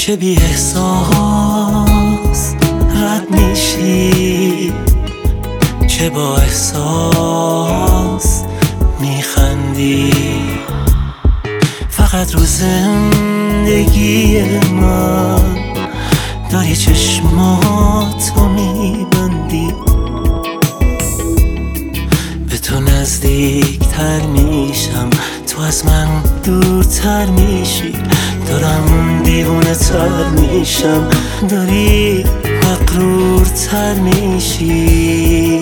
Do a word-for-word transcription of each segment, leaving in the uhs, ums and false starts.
که بی احساس رد میشی، که با احساس میخندی. فقط رو زندگی من داری چشماتو میبندی. به تو نزدیک تر میشم، تو از من دورتر میشی. دارم دیوونه تر میشم، داری مغرورتر میشی.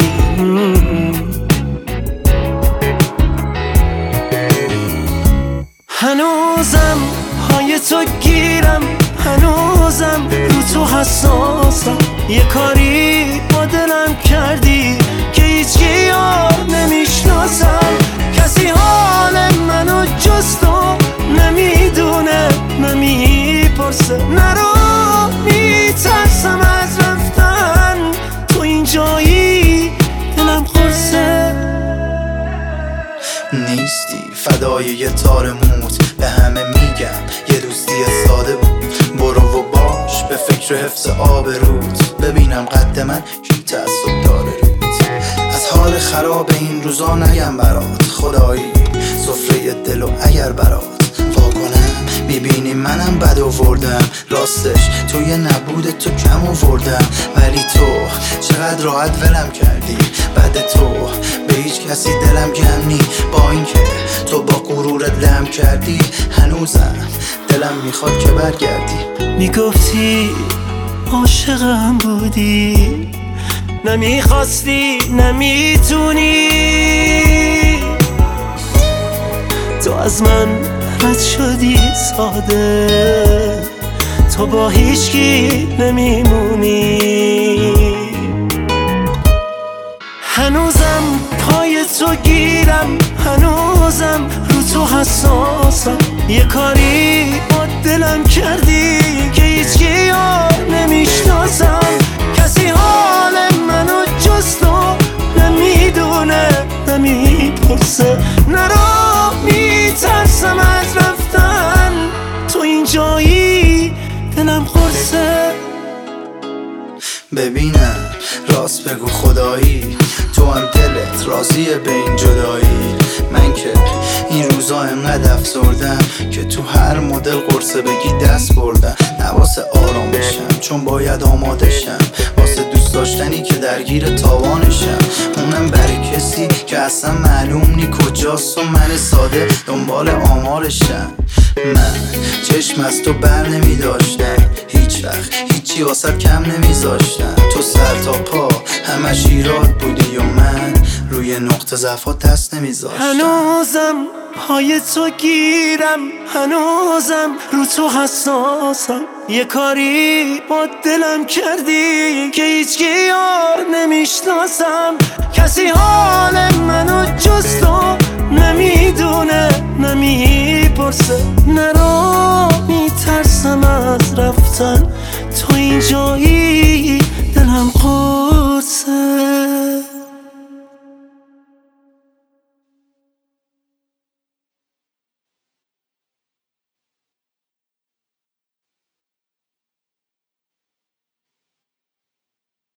هنوزم پای تو گیرم، هنوزم رو تو حساسم. یه کاری با دلم کردی که هیچکی یار نمیشناسم. کسی حال منو جز تو نمیدونه، نمیپرسه. نرو میترسم از رفتن، تو اینجایی دلم قرصه. نیستی فدای یه تار موت، به همه میگم یه دوستی ساده بود. برو و باش به فکر حفظ آبروت، ببینم قد من کی تعصب داره روت. از حال خراب این روزا نگم برات، خدایی سفره دل و اگر برات واکنم میبینی منم بد آوردم. راستش توی نبود تو کم آوردم، ولی تو چقدر راحت ولم کردی. بعد تو به هیچ کسی دلم گم نی، با اینکه تو با غرورت لم کردی. هنوزم دلم میخواد که برگردی. میگفتی عاشقم بودی، نمیخواستی نمیتونی. تو از من رد شدی ساده، تو با هیچکی نمیمونی. هنوزم پای تو گیرم، هنوزم رو تو حساسم. یه کاری با دلم کردی که هیچکی یار نمیشناسم. کسی حال منو جز تو نمیدونه، نمیپرسه. نرو میترسم از رفتن، تو اینجایی دلم قرصه. ببینم راست بگو خدایی، تو هم دلت راضیه به این جدایی. من که این روزا انقدر افسردم که تو هر مدل قرصه بگی دست بردم. نه واسه آرام بشم چون باید آماده شم، واسه دوست داشتنی که درگیر تاوانشم. اونم برای کسی که اصلا معلوم نی کجاست و من ساده دنبال آمارشم. من چشم از تو بر نمی داشتم، هیچ وقت هیچی واسه کم نمیذاشتم. تو سر تا پا همش ایراد بودی و من روی نقطه ضعفات دست نمیذاشتم. هنوزم پای تو گیرم، هنوزم رو تو حساسم. یه کاری با دلم کردی که هیچکی یار نمیشناسم. کسی حال منو جز تو نمیدونه، نمیپرسه. نرو میترسم از رفتن، تو اینجایی